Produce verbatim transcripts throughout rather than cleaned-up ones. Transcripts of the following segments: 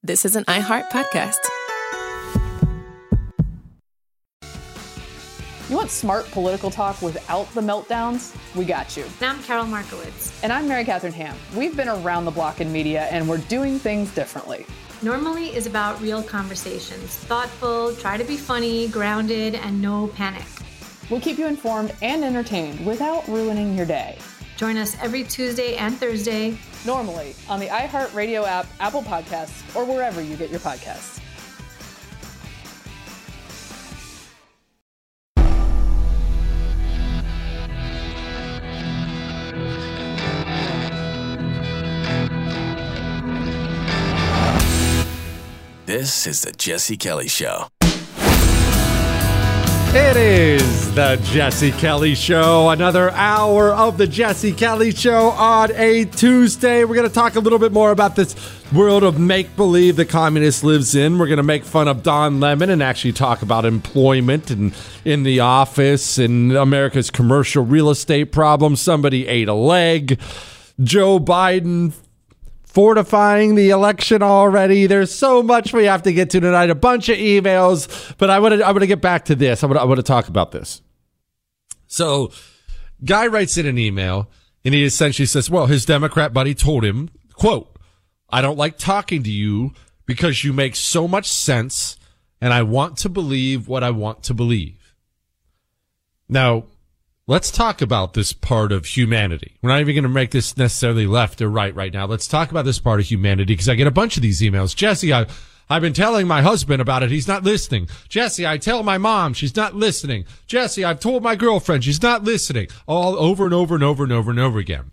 This is an iHeart podcast. You want smart political talk without the meltdowns? We got you. And I'm Carol Markowitz. And I'm Mary Catherine Ham. We've been around the block in media, and we're doing things differently. Normally is about real conversations. Thoughtful, try to be funny, grounded, and no panic. We'll keep you informed and entertained without ruining your day. Join us every Tuesday and Thursday. Normally on the iHeartRadio app, Apple Podcasts, or wherever you get your podcasts. This is the Jesse Kelly Show. It is the Jesse Kelly Show. Another hour of the Jesse Kelly Show on a Tuesday. We're going to talk a little bit more about this world of make-believe the communist lives in. We're going to make fun of Don Lemon and actually talk about employment and in the office and America's commercial real estate problems. Somebody ate a leg. Joe Biden fortifying the election already. There's so much we have to get to tonight. A bunch of emails, but I want to I want to get back to this. I want to, I want to talk about this. So, guy writes in an email, and he essentially says, well, his Democrat buddy told him, quote, "I don't like talking to you because you make so much sense, and I want to believe what I want to believe." Now, let's talk about this part of humanity. We're not even going to make this necessarily left or right right now. Let's talk about this part of humanity because I get a bunch of these emails. Jesse, I, I've been telling my husband about it. He's not listening. Jesse, I tell my mom. She's not listening. Jesse, I've told my girlfriend. She's not listening. All over and over and over and over and over again.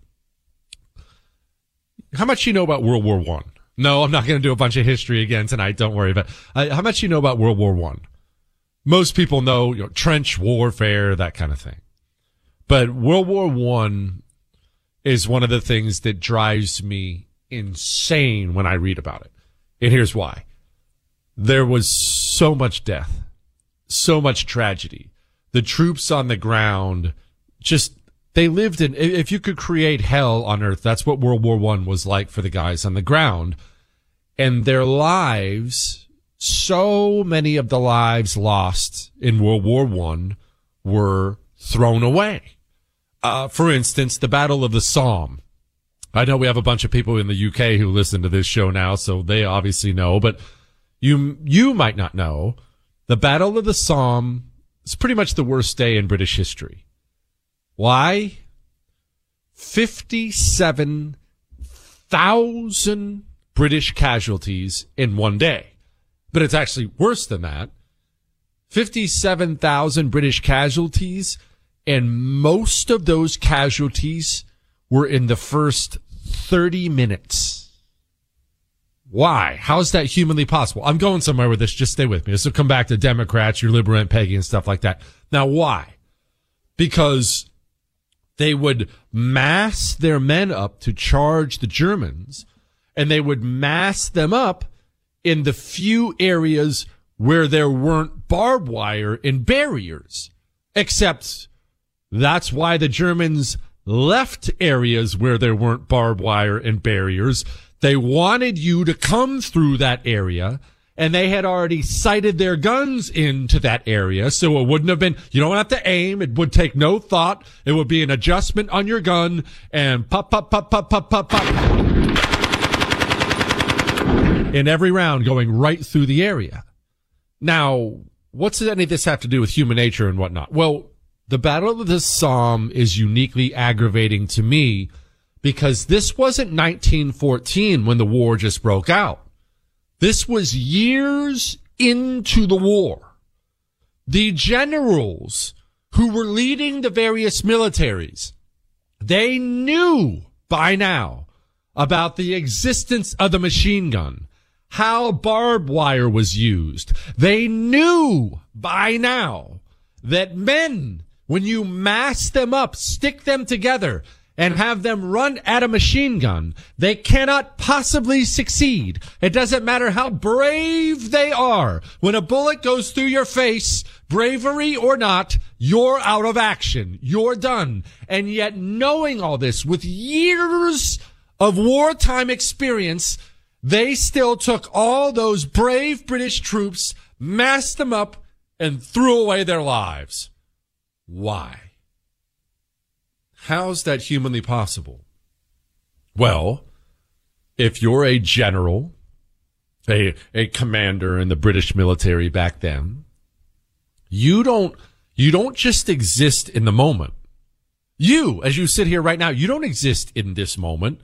How much you know about World War One? No, I'm not going to do a bunch of history again tonight. Don't worry about it. Uh, how much you know about World War One? Most people know, you know, trench warfare, that kind of thing. But World War One is one of the things that drives me insane when I read about it. And here's why. There was so much death, so much tragedy. The troops on the ground just, they lived in, if you could create hell on earth, that's what World War One was like for the guys on the ground. And their lives, so many of the lives lost in World War One were thrown away. Uh, for instance, the Battle of the Somme. I know we have a bunch of people in the U K who listen to this show now, so they obviously know, but you, you might not know. The Battle of the Somme is pretty much the worst day in British history. Why? fifty-seven thousand British casualties in one day. But it's actually worse than that. fifty-seven thousand British casualties, and most of those casualties were in the first thirty minutes. Why? How is that humanly possible? I'm going somewhere with this. Just stay with me. This will come back to Democrats, your liberal and Peggy and stuff like that. Now, why? Because they would mass their men up to charge the Germans, and they would mass them up in the few areas where there weren't barbed wire and barriers. Except that's why the Germans left areas where there weren't barbed wire and barriers. They wanted you to come through that area, and they had already sighted their guns into that area, so it wouldn't have been, you don't have to aim, it would take no thought, it would be an adjustment on your gun, and pop, pop, pop, pop, pop, pop, pop. In every round going right through the area. Now, what's any of this have to do with human nature and whatnot? Well, the Battle of the Somme is uniquely aggravating to me because this wasn't nineteen fourteen when the war just broke out. This was years into the war. The generals who were leading the various militaries, they knew by now about the existence of the machine gun, how barbed wire was used. They knew by now that men, when you mass them up, stick them together, and have them run at a machine gun, they cannot possibly succeed. It doesn't matter how brave they are. When a bullet goes through your face, bravery or not, you're out of action. You're done. And yet, knowing all this with years of wartime experience, They still took all those brave British troops, massed them up, and threw away their lives. Why? How's that humanly possible? Well, if you're a general, a, a commander in the British military back then, you don't, you don't just exist in the moment. You, as you sit here right now, you don't exist in this moment.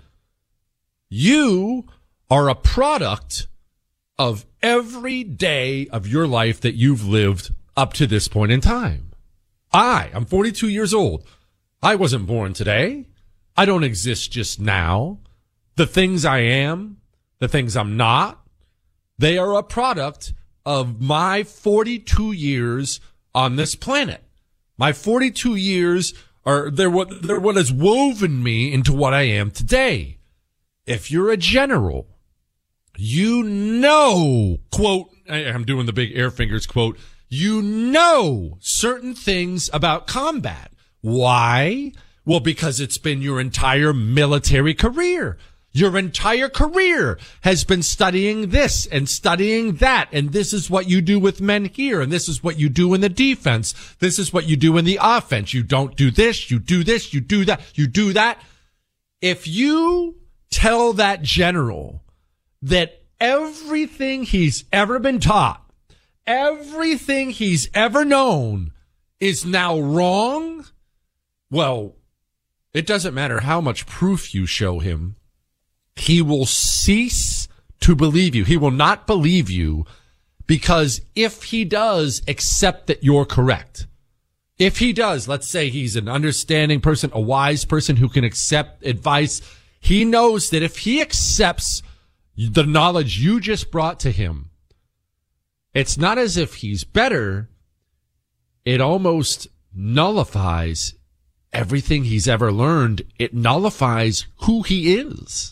You are a product of every day of your life that you've lived up to this point in time. I, I'm forty-two years old. I wasn't born today. I don't exist just now. The things I am, the things I'm not, they are a product of my forty-two years on this planet. My forty-two years are, they're what, they're what has woven me into what I am today. If you're a general, you know, quote, I'm doing the big air fingers quote, you know certain things about combat. Why? Well, because it's been your entire military career. Your entire career has been studying this and studying that. And this is what you do with men here. And this is what you do in the defense. This is what you do in the offense. You don't do this. You do this. You do that. You do that. If you tell that general that everything he's ever been taught, everything he's ever known is now wrong, well, it doesn't matter how much proof you show him. He will cease to believe you. He will not believe you, because if he does accept that you're correct, if he does, let's say he's an understanding person, a wise person who can accept advice, he knows that if he accepts the knowledge you just brought to him, it's not as if he's better. It almost nullifies everything he's ever learned. It nullifies who he is.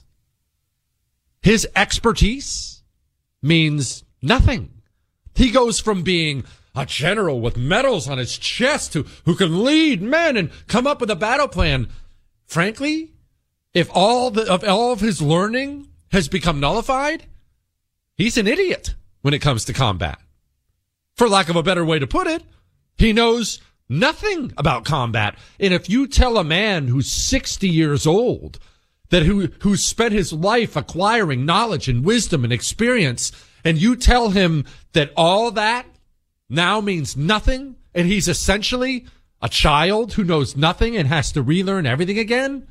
His expertise means nothing. He goes from being a general with medals on his chest who, who can lead men and come up with a battle plan. Frankly, if all the, of all of his learning has become nullified, he's an idiot when it comes to combat. For lack of a better way to put it, he knows nothing about combat. And if you tell a man who's sixty years old that who, who spent his life acquiring knowledge and wisdom and experience, and you tell him that all that now means nothing, and he's essentially a child who knows nothing and has to relearn everything again,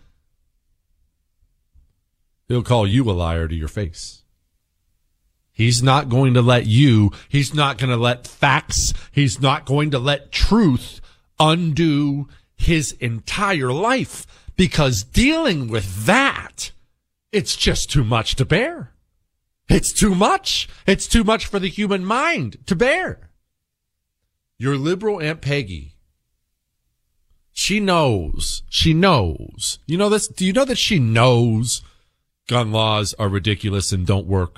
he'll call you a liar to your face. He's not going to let you, he's not going to let facts, he's not going to let truth undo his entire life, because dealing with that, it's just too much to bear. It's too much. It's too much for the human mind to bear. Your liberal Aunt Peggy, she knows, she knows. You know this? Do you know that she knows gun laws are ridiculous and don't work?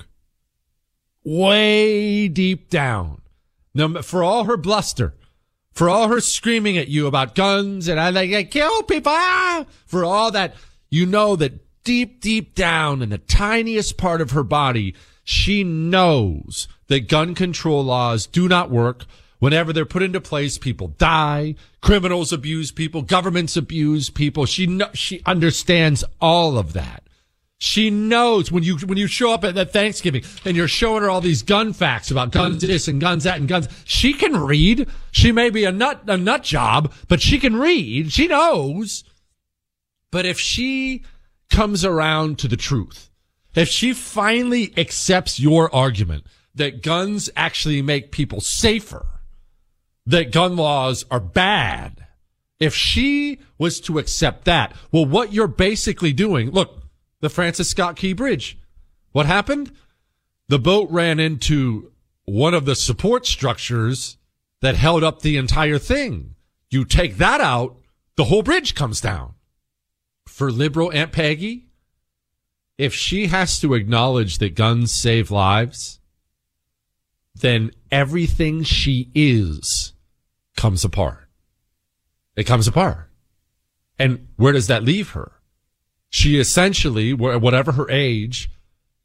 Way deep down. Now, for all her bluster, for all her screaming at you about guns and I like I kill people, ah! For all that, you know that deep, deep down in the tiniest part of her body, she knows that gun control laws do not work. Whenever they're put into place, people die, criminals abuse people, governments abuse people. She kno- she understands all of that. She knows when you when you show up at, at Thanksgiving and you're showing her all these gun facts about guns this and guns that and guns. She can read. She may be a nut a nut job, but she can read. She knows. But if she comes around to the truth, if she finally accepts your argument that guns actually make people safer, that gun laws are bad, if she was to accept that, well, what you're basically doing, look, the Francis Scott Key Bridge. What happened? The boat ran into one of the support structures that held up the entire thing. You take that out, the whole bridge comes down. For liberal Aunt Peggy, if she has to acknowledge that guns save lives, then everything she is comes apart. It comes apart. And where does that leave her? She essentially, whatever her age,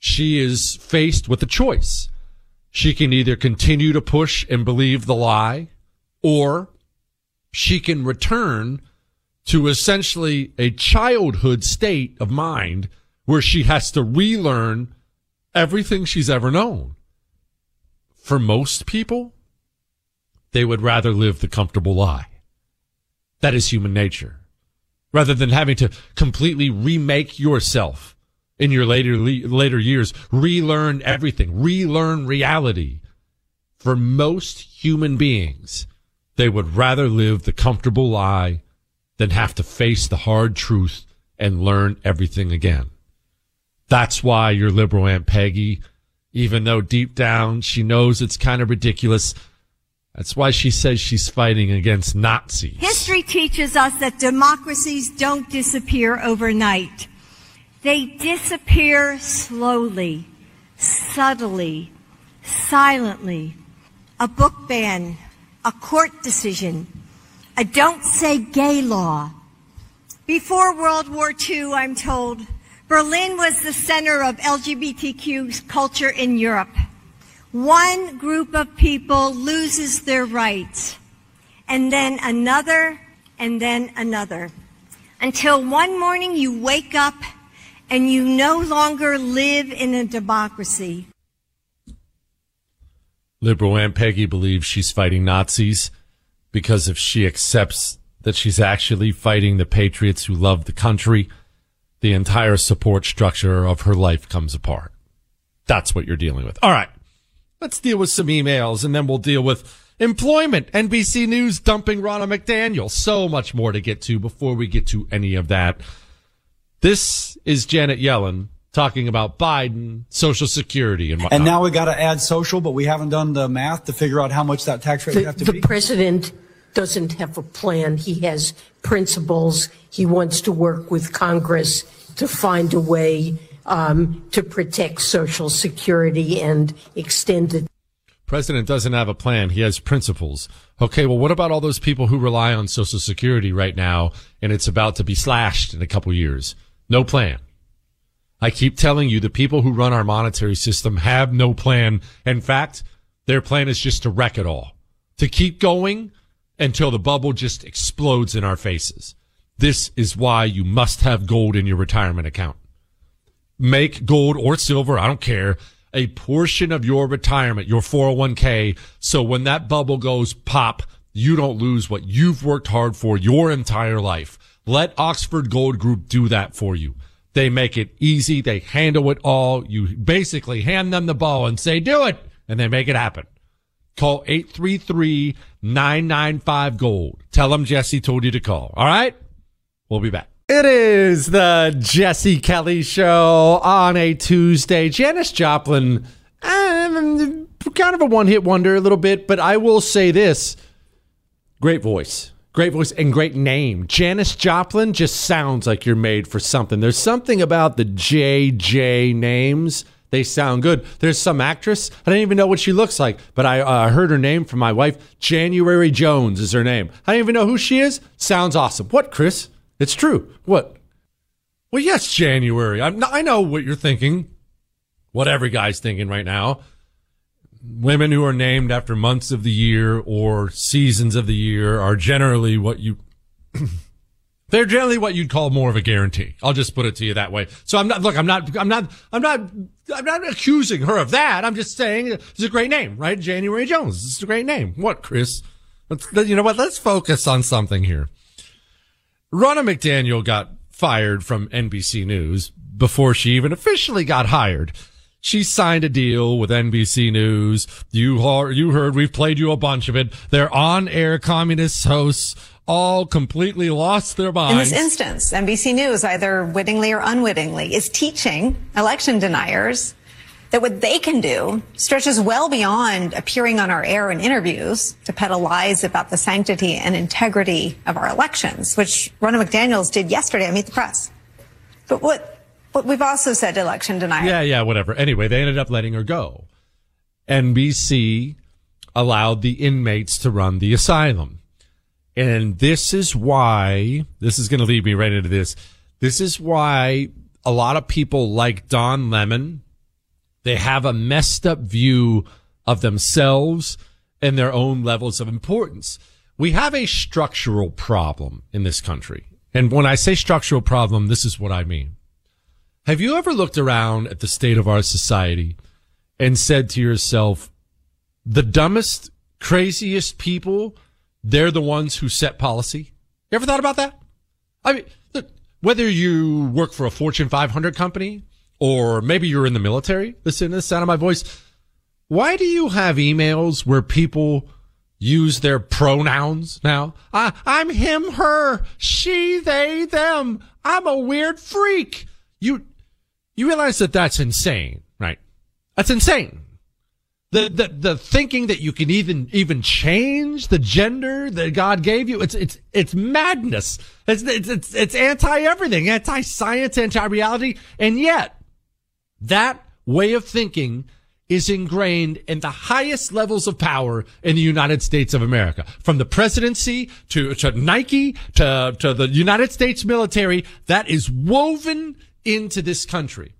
she is faced with a choice. She can either continue to push and believe the lie, or she can return to essentially a childhood state of mind where she has to relearn everything she's ever known. For most people, they would rather live the comfortable lie. That is human nature. Rather than having to completely remake yourself in your later later years, relearn everything, relearn reality. For most human beings, they would rather live the comfortable lie than have to face the hard truth and learn everything again. That's why your liberal Aunt Peggy, even though deep down she knows it's kind of ridiculous, that's why she says she's fighting against Nazis. History teaches us that democracies don't disappear overnight. They disappear slowly, subtly, silently. A book ban, a court decision, a don't say gay law. Before World War Two, I'm told, Berlin was the center of L G B T Q culture in Europe. One group of people loses their rights, and then another, and then another, until one morning you wake up and you no longer live in a democracy. Liberal Aunt Peggy believes she's fighting Nazis because if she accepts that she's actually fighting the patriots who love the country, the entire support structure of her life comes apart. That's what you're dealing with. All right. Let's deal with some emails, and then we'll deal with employment. N B C News dumping Ronna McDaniel. So much more to get to before we get to any of that. This is Janet Yellen talking about Biden, Social Security, and whatnot. And now we got to add social, but we haven't done the math to figure out how much that tax rate the, would have to the be. The president doesn't have a plan. He has principles. He wants to work with Congress to find a way Um, to protect Social Security and extend it. President doesn't have a plan. He has principles. Okay, well, what about all those people who rely on Social Security right now, and it's about to be slashed in a couple years? No plan. I keep telling you, the people who run our monetary system have no plan. In fact, their plan is just to wreck it all, to keep going until the bubble just explodes in our faces. This is why you must have gold in your retirement account. Make gold or silver, I don't care, a portion of your retirement, your four oh one k, so when that bubble goes pop, you don't lose what you've worked hard for your entire life. Let Oxford Gold Group do that for you. They make it easy. They handle it all. You basically hand them the ball and say, do it, and they make it happen. Call eight three three, nine nine five, GOLD. Tell them Jesse told you to call. All right? We'll be back. It is the Jesse Kelly Show on a Tuesday. Janis Joplin, um, kind of a one-hit wonder a little bit, but I will say this. Great voice. Great voice and great name. Janis Joplin just sounds like you're made for something. There's something about the J J names. They sound good. There's some actress. I don't even know what she looks like, but I uh, heard her name from my wife. January Jones is her name. I don't even know who she is. Sounds awesome. What, Chris? It's true. What? Well, yes, January. I'm not, I know what you're thinking. What every guy's thinking right now. Women who are named after months of the year or seasons of the year are generally what you... They're generally what you'd call more of a guarantee. I'll just put it to you that way. So I'm not, look, I'm not, I'm not, I'm not, I'm not accusing her of that. I'm just saying it's a great name, right? January Jones. It's a great name. What, Chris? Let's, you know what? Let's focus on something here. Ronna McDaniel got fired from N B C News before she even officially got hired. She signed a deal with N B C News. You heard, you heard, we've played you a bunch of it. Their on-air communist hosts all completely lost their minds. In this instance, N B C News, either wittingly or unwittingly, is teaching election deniers that what they can do stretches well beyond appearing on our air in interviews to peddle lies about the sanctity and integrity of our elections, which Ronna McDaniel did yesterday on Meet the Press. But what, what we've also said to election deniers. Yeah, yeah, whatever. Anyway, they ended up letting her go. N B C allowed the inmates to run the asylum. And this is why, this is going to lead me right into this. This is why a lot of people like Don Lemon They have a messed up view of themselves and their own levels of importance. We have a structural problem in this country. And when I say structural problem, this is what I mean. Have you ever looked around at the state of our society and said to yourself, the dumbest, craziest people, they're the ones who set policy? You ever thought about that? I mean, look, whether you work for a Fortune five hundred company or maybe you're in the military, listen to the sound of my voice. Why do you have emails where people use their pronouns now? I, I'm him, her, she, they, them. I'm a weird freak. You, you realize that that's insane, right? That's insane. The, the, the thinking that you can even, even change the gender that God gave you, it's, it's, it's madness. It's, it's, it's, it's anti-everything, anti-science, anti-reality. And yet, that way of thinking is ingrained in the highest levels of power in the United States of America. From the presidency to, to Nike to, to the United States military, that is woven into this country.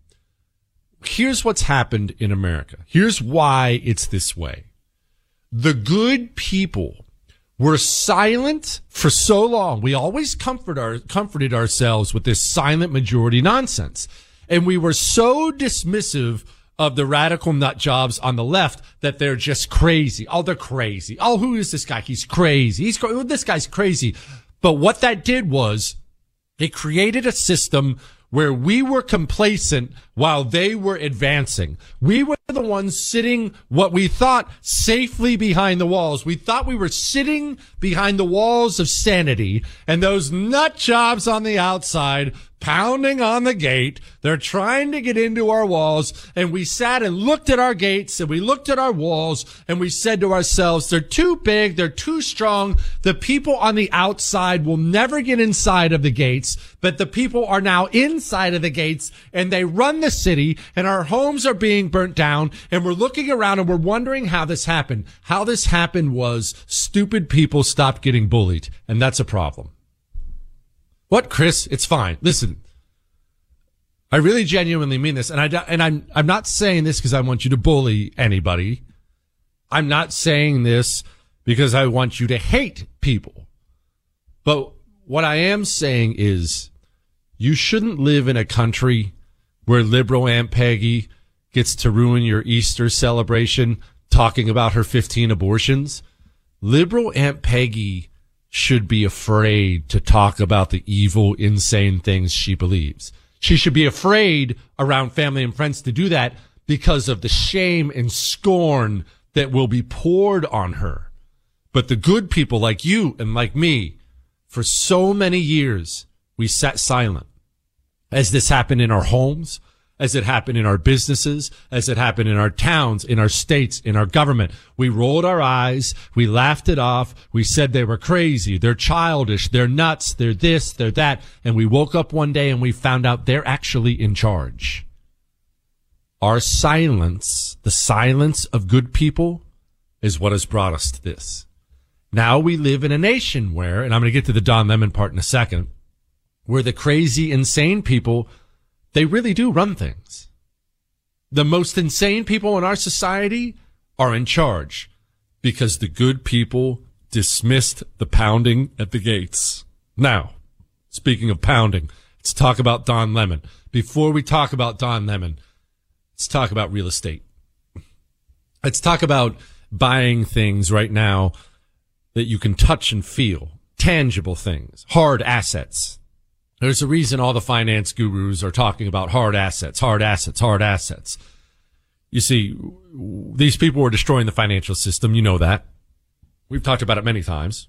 Here's what's happened in America. Here's why it's this way. The good people were silent for so long. We always comfort our, comforted ourselves with this silent majority nonsense. And we were so dismissive of the radical nut jobs on the left that they're just crazy. Oh, they're crazy. Oh, who is this guy? He's crazy. He's cra- this guy's crazy. But what that did was it created a system where we were complacent while they were advancing. We were the ones sitting what we thought safely behind the walls. We thought we were sitting behind the walls of sanity, and those nut jobs on the outside pounding on the gate, they're trying to get into our walls, and we sat and looked at our gates and we looked at our walls and we said to ourselves, they're too big, they're too strong. The people on the outside will never get inside of the gates, but the people are now inside of the gates and they run the city, and our homes are being burnt down, and we're looking around and we're wondering how this happened. How this happened was stupid people stopped getting bullied, and that's a problem. What, Chris? It's fine. Listen, I really genuinely mean this, and I and I'm I'm not saying this because I want you to bully anybody. I'm not saying this because I want you to hate people. But what I am saying is, you shouldn't live in a country where liberal Aunt Peggy gets to ruin your Easter celebration talking about her fifteen abortions. Liberal Aunt Peggy should be afraid to talk about the evil, insane things she believes. She should be afraid around family and friends to do that because of the shame and scorn that will be poured on her. But the good people like you and like me, for so many years, we sat silent. As this happened in our homes, as it happened in our businesses, as it happened in our towns, in our states, in our government. We rolled our eyes, we laughed it off, we said they were crazy, they're childish, they're nuts, they're this, they're that, and we woke up one day and we found out they're actually in charge. Our silence, the silence of good people, is what has brought us to this. Now we live in a nation where, and I'm going to get to the Don Lemon part in a second, where the crazy, insane people, they really do run things. The most insane people in our society are in charge because the good people dismissed the pounding at the gates. Now, speaking of pounding, let's talk about Don Lemon. Before we talk about Don Lemon, let's talk about real estate. Let's talk about buying things right now that you can touch and feel, tangible things, hard assets. There's a reason all the finance gurus are talking about hard assets, hard assets, hard assets. You see, these people are destroying the financial system. You know that. We've talked about it many times.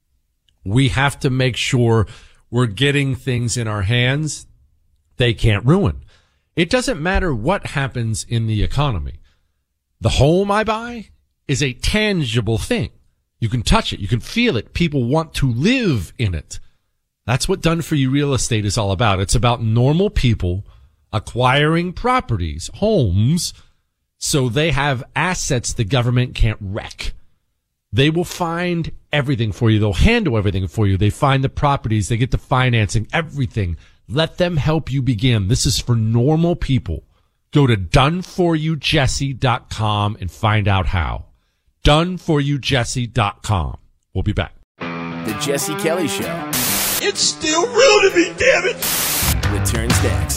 We have to make sure we're getting things in our hands they can't ruin. It doesn't matter what happens in the economy. The home I buy is a tangible thing. You can touch it. You can feel it. People want to live in it. That's what Done For You real estate is all about. It's about normal people acquiring properties, homes, so they have assets the government can't wreck. They will find everything for you. They'll handle everything for you. They find the properties. They get the financing, everything. Let them help you begin. This is for normal people Go to done for you jesse dot com and find out how. done for you jesse dot com. We'll be back. The Jesse Kelly Show It's still real to me, damn it! returns next.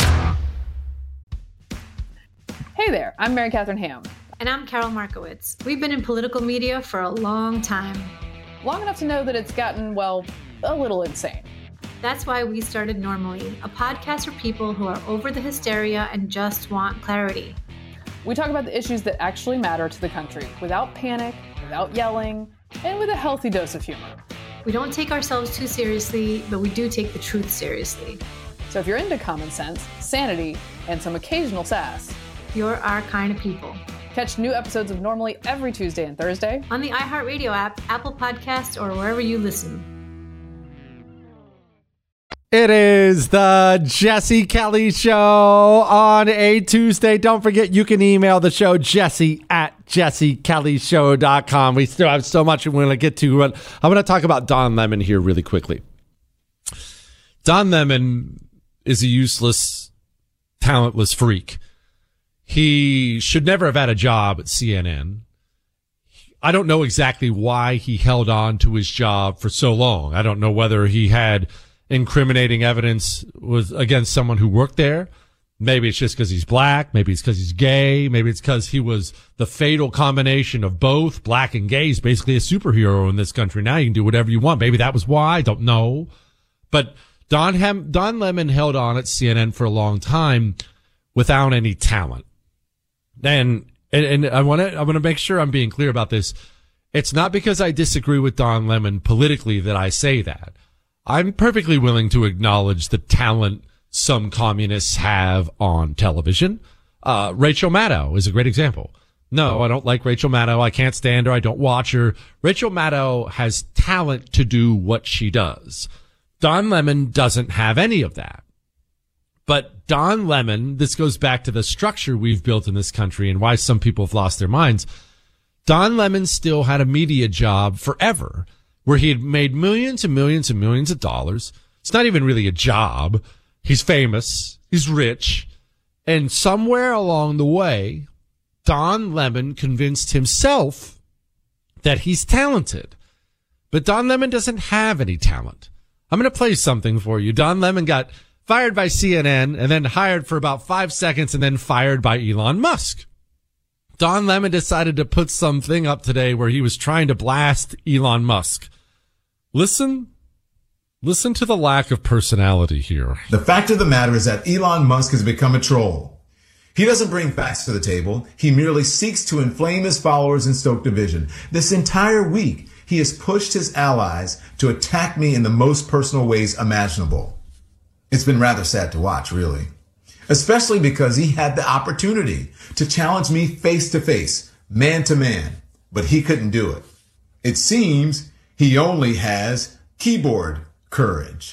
Hey there, I'm Mary Catherine Ham. And I'm Carol Markowitz. We've been in political media for a long time. Long enough to know that it's gotten, well, a little insane. That's why we started Normally, a podcast for people who are over the hysteria and just want clarity. We talk about the issues that actually matter to the country without panic, without yelling, and with a healthy dose of humor. We don't take ourselves too seriously, but we do take the truth seriously. So if you're into common sense, sanity, and some occasional sass, you're our kind of people. Catch new episodes of Normally every Tuesday and Thursday on the iHeartRadio app, Apple Podcasts, or wherever you listen. It is the Jesse Kelly Show on a Tuesday. Don't forget, you can email the show, jesse at jesse kelly show dot com. We still have so much we want to get to. But I'm going to talk about Don Lemon here really quickly. Don Lemon is a useless, talentless freak. He should never have had a job at C N N. I don't know exactly why he held on to his job for so long. I don't know whether he had incriminating evidence was against someone who worked there. Maybe it's just because he's black. Maybe it's because he's gay. Maybe it's because he was the fatal combination of both. Black and gay is basically a superhero in this country now. You can do whatever you want. Maybe that was why. I don't know. But Don Hem- Don Lemon held on at C N N for a long time without any talent. And, and, and I want to, I want to make sure I'm being clear about this. It's not because I disagree with Don Lemon politically that I say that. I'm perfectly willing to acknowledge the talent some communists have on television. Uh, Rachel Maddow is a great example. No, I don't like Rachel Maddow. I can't stand her. I don't watch her. Rachel Maddow has talent to do what she does. Don Lemon doesn't have any of that. But Don Lemon, this goes back to the structure we've built in this country and why some people have lost their minds. Don Lemon still had a media job forever, where he had made millions and millions and millions of dollars. It's not even really a job. He's famous. He's rich. And somewhere along the way, Don Lemon convinced himself that he's talented. But Don Lemon doesn't have any talent. I'm going to play something for you. Don Lemon got fired by C N N and then hired for about five seconds and then fired by Elon Musk. Don Lemon decided to put something up today where he was trying to blast Elon Musk. Listen, listen to the lack of personality here. The fact of the matter is that Elon Musk has become a troll. He doesn't bring facts to the table. He merely seeks to inflame his followers and stoke division. This entire week, he has pushed his allies to attack me in the most personal ways imaginable. It's been rather sad to watch, really. Especially because he had the opportunity to challenge me face to face, man to man, but he couldn't do it. It seems he only has keyboard courage.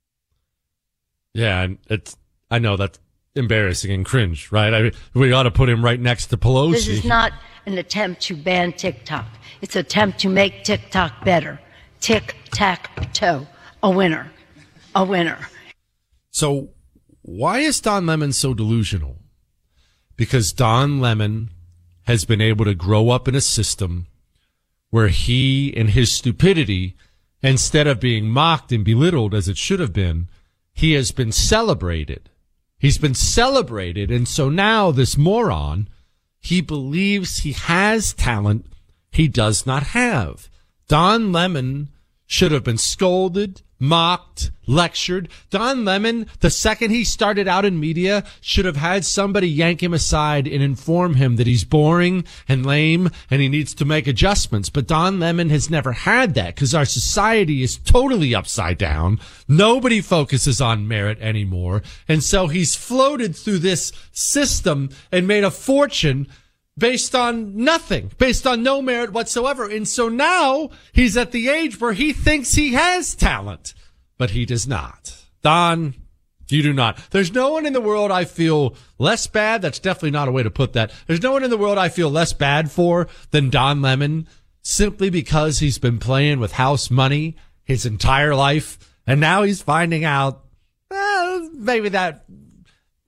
Yeah, it's, I know that's embarrassing and cringe, right? I mean, we ought to put him right next to Pelosi. This is not an attempt to ban TikTok. It's an attempt to make TikTok better. Tic-tac-toe. A winner. A winner. So why is Don Lemon so delusional? Because Don Lemon has been able to grow up in a system where he, in his stupidity, instead of being mocked and belittled as it should have been, he has been celebrated. He's been celebrated. And so now this moron, he believes he has talent he does not have. Don Lemon should have been scolded, mocked, lectured. Don Lemon, the second he started out in media, should have had somebody yank him aside and inform him that he's boring and lame and he needs to make adjustments. But Don Lemon has never had that because our society is totally upside down. Nobody focuses on merit anymore. And so he's floated through this system and made a fortune based on nothing, based on no merit whatsoever. And so now he's at the age where he thinks he has talent, but he does not. Don, you do not. There's no one in the world I feel less bad. That's definitely not a way to put that. There's no one in the world I feel less bad for than Don Lemon, simply because he's been playing with house money his entire life. And now he's finding out, well, maybe that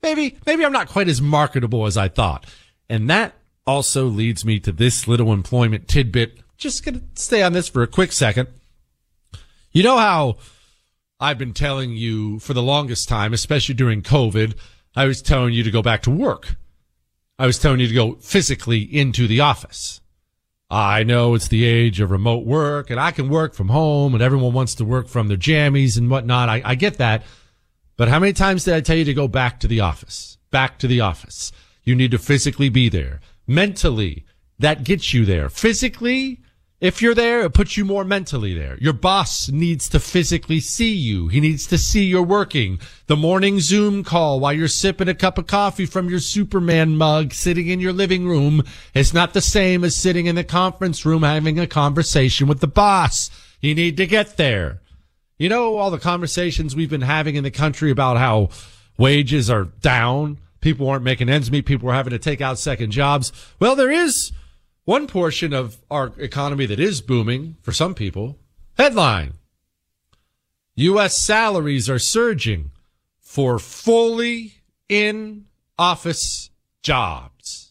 maybe, maybe I'm not quite as marketable as I thought. And that also leads me to this little employment tidbit. Just going to stay on this for a quick second. You know how I've been telling you for the longest time, especially during COVID, I was telling you to go back to work. I was telling you to go physically into the office. I know it's the age of remote work and I can work from home and everyone wants to work from their jammies and whatnot. I, I get that. But how many times did I tell you to go back to the office? Back to the office. You need to physically be there. Mentally, that gets you there. Physically, if you're there, it puts you more mentally there. Your boss needs to physically see you. He needs to see you're working. The morning Zoom call while you're sipping a cup of coffee from your Superman mug sitting in your living room is not the same as sitting in the conference room having a conversation with the boss. You need to get there. You know, all the conversations we've been having in the country about how wages are down, people aren't making ends meet, people are having to take out second jobs. Well, there is one portion of our economy that is booming for some people. Headline: U S salaries are surging for fully in-office jobs.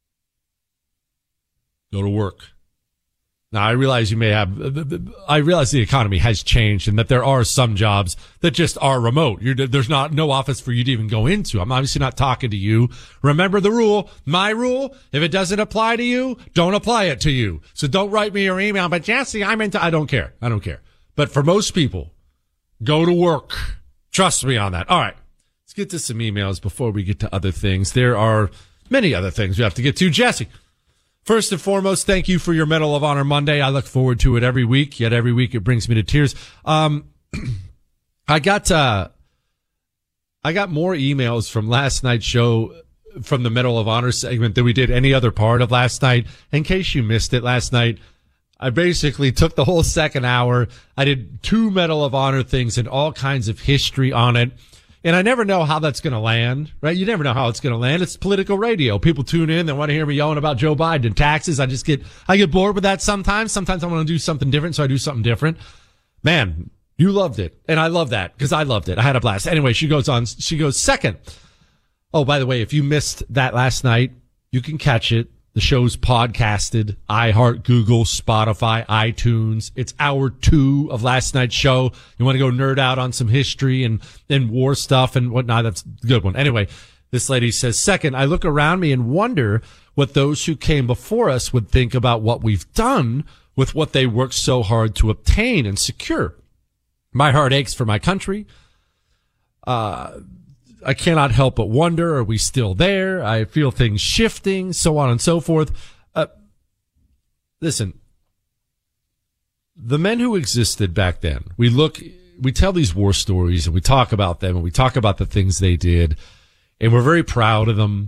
Go to work. Now, I realize you may have, I realize the economy has changed and that there are some jobs that just are remote. You're, there's not, no office for you to even go into. I'm obviously not talking to you. Remember the rule, my rule, if it doesn't apply to you, don't apply it to you. So don't write me your email, but Jesse, I'm into, I don't care. I don't care. But for most people, go to work. Trust me on that. All right. Let's get to some emails before we get to other things. There are many other things we have to get to. Jesse, first and foremost, thank you for your Medal of Honor Monday. I look forward to it every week, yet every week it brings me to tears. Um, I got, uh, I got more emails from last night's show from the Medal of Honor segment than we did any other part of last night. In case you missed it last night, I basically took the whole second hour. I did two Medal of Honor things and all kinds of history on it. And I never know how that's going to land, right? You never know how it's going to land. It's political radio. People tune in. They want to hear me yelling about Joe Biden and taxes. I just get, I get bored with that sometimes. Sometimes I want to do something different, so I do something different. Man, you loved it. And I love that because I loved it. I had a blast. Anyway, she goes on, she goes second. Oh, by the way, if you missed that last night, you can catch it. The show's podcasted, iHeart, Google, Spotify, iTunes. It's hour two of last night's show. You want to go nerd out on some history and, and war stuff and whatnot. That's a good one. Anyway, this lady says, second, I look around me and wonder what those who came before us would think about what we've done with what they worked so hard to obtain and secure. My heart aches for my country. Uh, I cannot help but wonder, are we still there? I feel things shifting, so on and so forth. Uh, listen, the men who existed back then, we look, we tell these war stories and we talk about them and we talk about the things they did and we're very proud of them.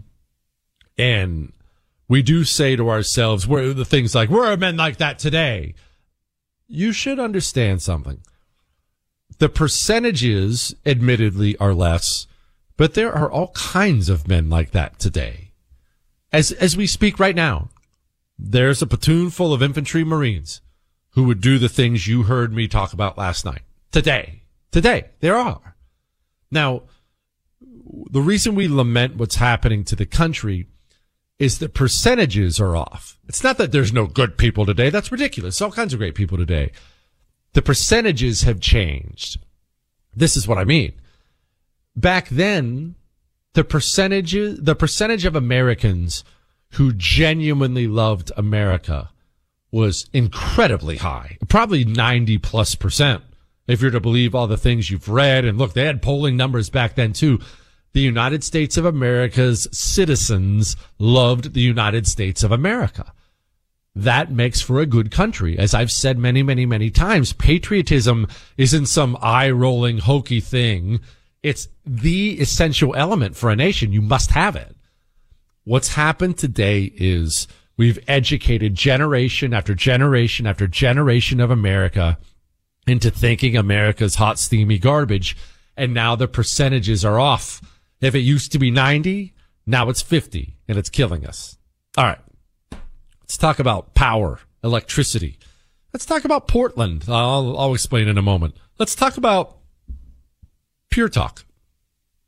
And we do say to ourselves, we're the things like, where are men like that today? You should understand something. The percentages, admittedly, are less. But there are all kinds of men like that today. As, as we speak right now, there's a platoon full of infantry Marines who would do the things you heard me talk about last night. Today. Today. There are. Now, the reason we lament what's happening to the country is the percentages are off. It's not that there's no good people today. That's ridiculous. All kinds of great people today. The percentages have changed. This is what I mean. Back then, the percentage, the percentage of Americans who genuinely loved America was incredibly high. Probably ninety plus percent. If you're to believe all the things you've read. And look, they had polling numbers back then too. The United States of America's citizens loved the United States of America. That makes for a good country. As I've said many, many, many times, patriotism isn't some eye-rolling, hokey thing. It's the essential element for a nation. You must have it. What's happened today is we've educated generation after generation after generation of America into thinking America's hot, steamy garbage. And now the percentages are off. If it used to be ninety, now it's fifty, and it's killing us. All right. Let's talk about power, electricity. Let's talk about Portland. I'll, I'll explain in a moment. Let's talk about Pure Talk.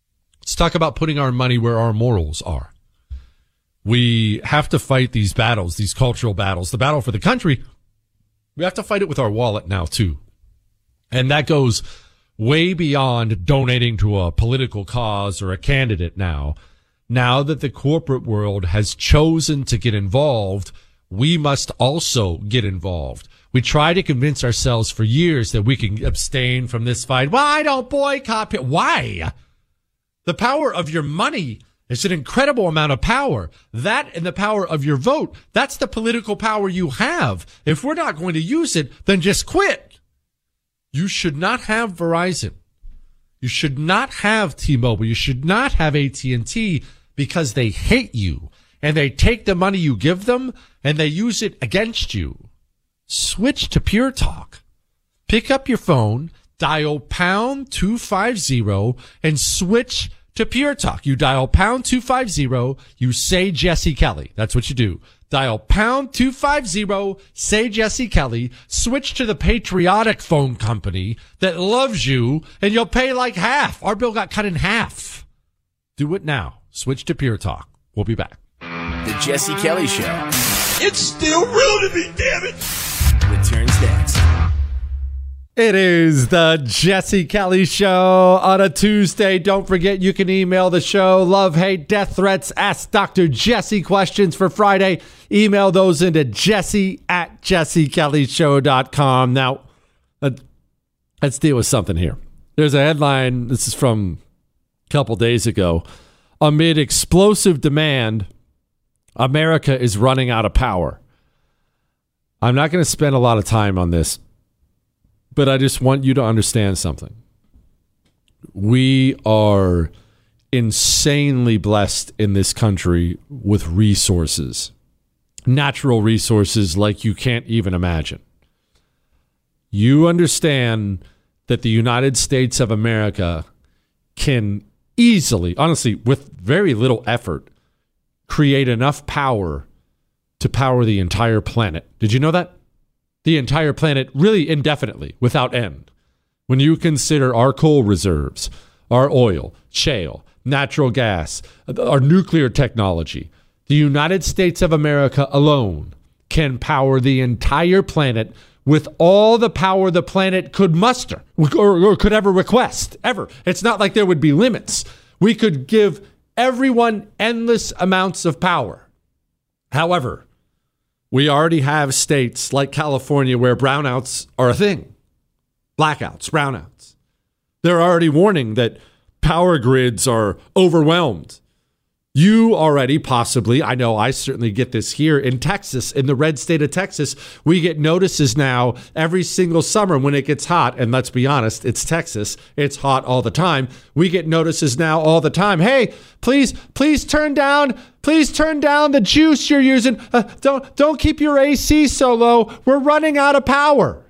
Let's talk about putting our money where our morals are. We have to fight these battles, these cultural battles. The battle for the country, we have to fight it with our wallet now, too. And that goes way beyond donating to a political cause or a candidate now. Now that the corporate world has chosen to get involved, we must also get involved. We try to convince ourselves for years that we can abstain from this fight. Why don't boycott? Why? The power of your money is an incredible amount of power. That and the power of your vote, that's the political power you have. If we're not going to use it, then just quit. You should not have Verizon. You should not have T-Mobile. You should not have A T and T because they hate you and they take the money you give them and they use it against you. Switch to Pure Talk. Pick up your phone, dial pound two fifty and switch to Pure Talk. You dial pound two fifty, you say Jesse Kelly. That's what you do. Dial pound two fifty, say Jesse Kelly, switch to the patriotic phone company that loves you, and you'll pay like half. Our bill got cut in half. Do it now. Switch to Pure Talk. We'll be back. The Jesse Kelly Show It's still real to me, damn it! returns next. It is the Jesse Kelly Show on a Tuesday. Don't forget you can email the show. Love, hate, death threats. Ask Doctor Jesse questions for Friday. Email those into Jesse at jesse kelly show dot com. Now, let's deal with something here. There's a headline. This is from a couple days ago. Amid explosive demand, America is running out of power. I'm not going to spend a lot of time on this, but I just want you to understand something. We are insanely blessed in this country with resources, natural resources like you can't even imagine. You understand that the United States of America can easily, honestly, with very little effort, create enough power to power the entire planet. Did you know that? The entire planet, really indefinitely, without end. When you consider our coal reserves, our oil, shale, natural gas, our nuclear technology, the United States of America alone can power the entire planet with all the power the planet could muster or, or could ever request, ever. It's not like there would be limits. We could give everyone endless amounts of power. However, we already have states like California where brownouts are a thing. Blackouts, brownouts. They're already warning that power grids are overwhelmed. You already possibly, I know I certainly get this here in Texas, in the red state of Texas, we get notices now every single summer when it gets hot. And let's be honest, it's Texas. It's hot all the time. We get notices now all the time. Hey, please, please turn down, please turn down the juice you're using. Uh, don't, don't keep your A C so low. We're running out of power.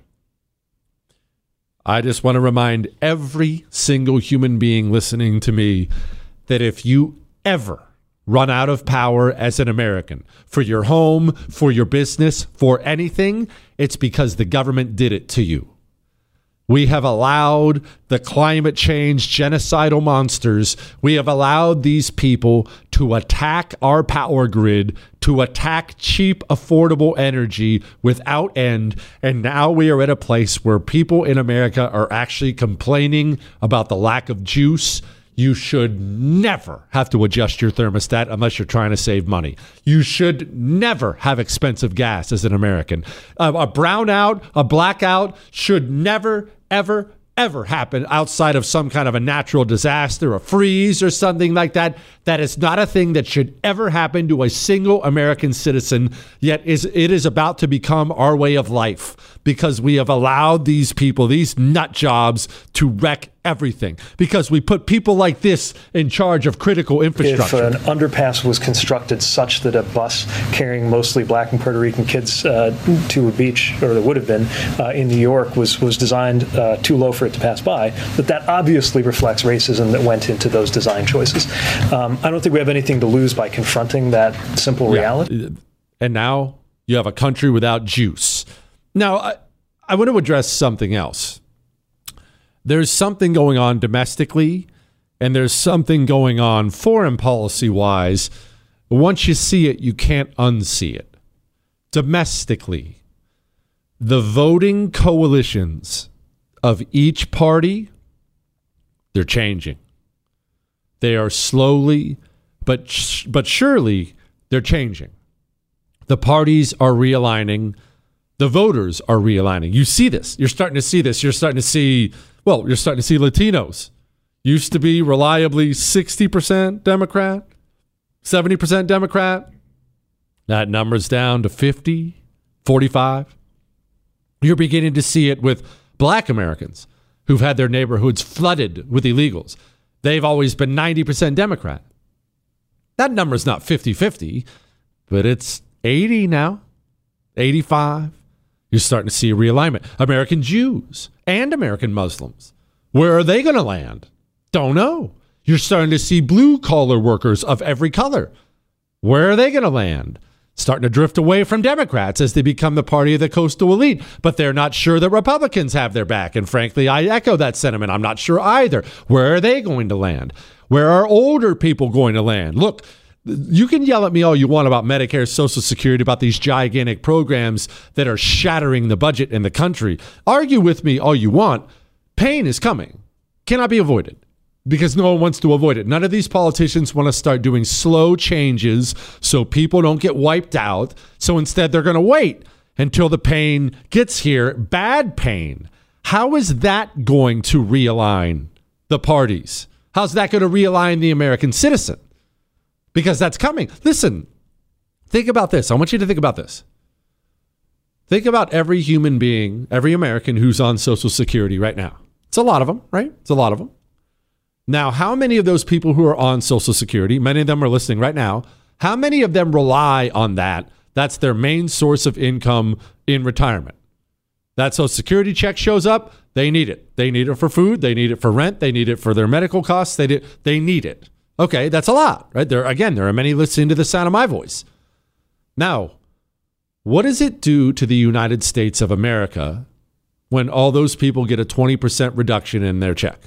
I just want to remind every single human being listening to me that if you ever run out of power as an American for your home, for your business, for anything, it's because the government did it to you. We have allowed the climate change genocidal monsters, we have allowed these people to attack our power grid, to attack cheap, affordable energy without end. And now we are at a place where people in America are actually complaining about the lack of juice. You should never have to adjust your thermostat unless you're trying to save money. You should never have expensive gas as an American. Uh, a brownout, a blackout should never, ever, ever happen outside of some kind of a natural disaster, a freeze or something like that. That is not a thing that should ever happen to a single American citizen, yet is it is about to become our way of life because we have allowed these people, these nut jobs, to wreck everything because we put people like this in charge of critical infrastructure. If an underpass was constructed such that a bus carrying mostly black and Puerto Rican kids uh, to a beach, or there would have been, uh, in New York was, was designed uh, too low for it to pass by, that that obviously reflects racism that went into those design choices. Um, I don't think we have anything to lose by confronting that simple reality. Yeah. And now you have a country without juice. Now, I, I want to address something else. There's something going on domestically and there's something going on foreign policy wise. Once you see it, you can't unsee it. Domestically, the voting coalitions of each party, they're changing. They are slowly, but but surely, they're changing. The parties are realigning. The voters are realigning. You see this. You're starting to see this. You're starting to see, well, you're starting to see Latinos. Used to be reliably sixty percent Democrat, seventy percent Democrat. That number's down to fifty, forty-five. You're beginning to see it with black Americans who've had their neighborhoods flooded with illegals. They've always been ninety percent Democrat. That number's not fifty-fifty, but it's eighty now, eighty-five. You're starting to see a realignment. American Jews and American Muslims. Where are they going to land? Don't know. You're starting to see blue-collar workers of every color. Where are they going to land? Starting to drift away from Democrats as they become the party of the coastal elite. But they're not sure that Republicans have their back. And frankly, I echo that sentiment. I'm not sure either. Where are they going to land? Where are older people going to land? Look, you can yell at me all you want about Medicare, Social Security, about these gigantic programs that are shattering the budget in the country. Argue with me all you want. Pain is coming. Cannot be avoided. Because no one wants to avoid it. None of these politicians want to start doing slow changes so people don't get wiped out. So instead, they're going to wait until the pain gets here. Bad pain. How is that going to realign the parties? How's that going to realign the American citizen? Because that's coming. Listen, think about this. I want you to think about this. Think about every human being, every American who's on Social Security right now. It's a lot of them, right? It's a lot of them. Now, how many of those people who are on Social Security, many of them are listening right now, how many of them rely on that? That's their main source of income in retirement. That Social Security check shows up, they need it. They need it for food, they need it for rent, they need it for their medical costs, they, did, they need it. Okay, that's a lot, right? There again, there are many listening to the sound of my voice. Now, what does it do to the United States of America when all those people get a twenty percent reduction in their check?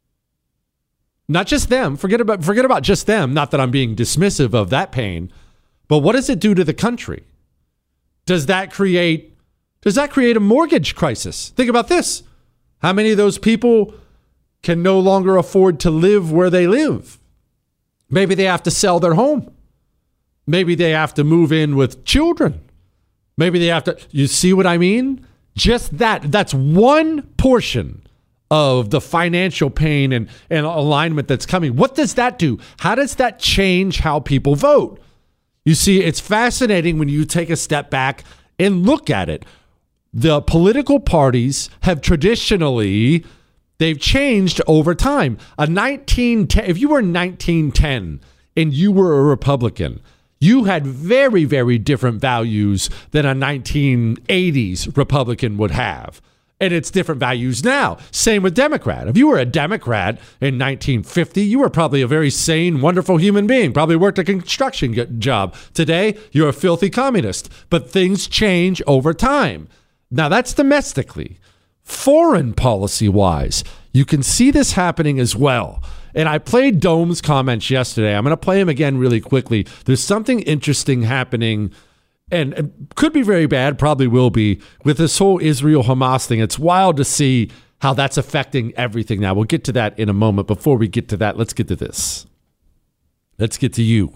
Not just them. Forget about forget about just them. Not that I'm being dismissive of that pain, but what does it do to the country? Does that create does that create a mortgage crisis? Think about this. How many of those people can no longer afford to live where they live? Maybe they have to sell their home. Maybe they have to move in with children. Maybe they have to, you see what I mean? Just that, that's one portion of the financial pain and, and alignment that's coming. What does that do? How does that change how people vote? You see, it's fascinating when you take a step back and look at it. The political parties have traditionally, they've changed over time. A nineteen ten, if you were nineteen ten and you were a Republican, you had very, very different values than a nineteen eighties Republican would have. And it's different values now. Same with Democrat. If you were a Democrat in nineteen fifty, you were probably a very sane, wonderful human being. Probably worked a construction job. Today, you're a filthy communist. But things change over time. Now, that's domestically. Foreign policy-wise, you can see this happening as well. And I played Dome's comments yesterday. I'm going to play him again really quickly. There's something interesting happening, and it could be very bad, probably will be, with this whole Israel-Hamas thing. It's wild to see how that's affecting everything now. We'll get to that in a moment. Before we get to that, let's get to this. Let's get to you.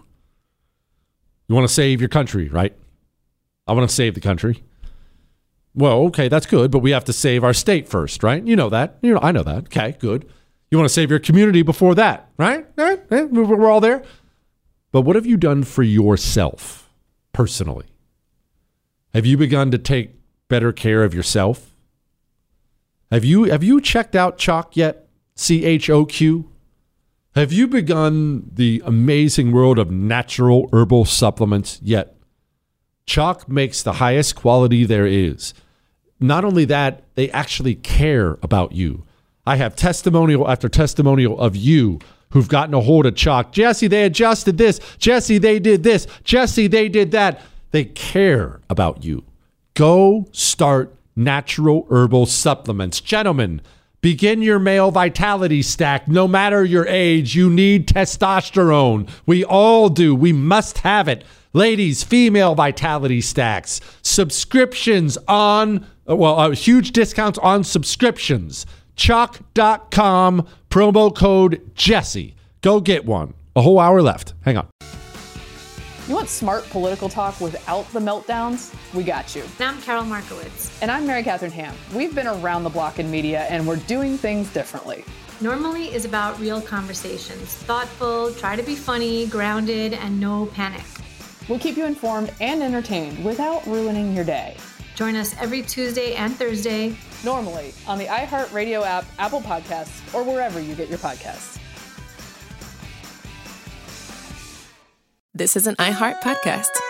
You want to save your country, right? I want to save the country. Well, okay, that's good, but we have to save our state first, right? You know that. You know, I know that. Okay, good. You want to save your community before that, right? Right? right? We're all there. But what have you done for yourself personally? Have you begun to take better care of yourself? Have you have you checked out Choq yet? C H O Q? Have you begun the amazing world of natural herbal supplements yet? Choq makes the highest quality there is. Not only that, they actually care about you. I have testimonial after testimonial of you who've gotten a hold of Choq. Jesse, they adjusted this. Jesse, they did this. Jesse, they did that. They care about you. Go start natural herbal supplements. Gentlemen, Begin your male vitality stack. No matter your age, you need testosterone. We all do. We must have it. Ladies, female vitality stacks. Subscriptions on, well, uh, huge discounts on subscriptions. Chuck dot com, promo code Jesse. Go get one. A whole hour left. Hang on. You want smart political talk without the meltdowns? We got you. And I'm Carol Markowitz. And I'm Mary Catherine Ham. We've been around the block in media, and we're doing things differently. Normally is about real conversations. Thoughtful, try to be funny, grounded, and no panic. We'll keep you informed and entertained without ruining your day. Join us every Tuesday and Thursday. Normally on the iHeartRadio app, Apple Podcasts, or wherever you get your podcasts. This is an iHeart podcast.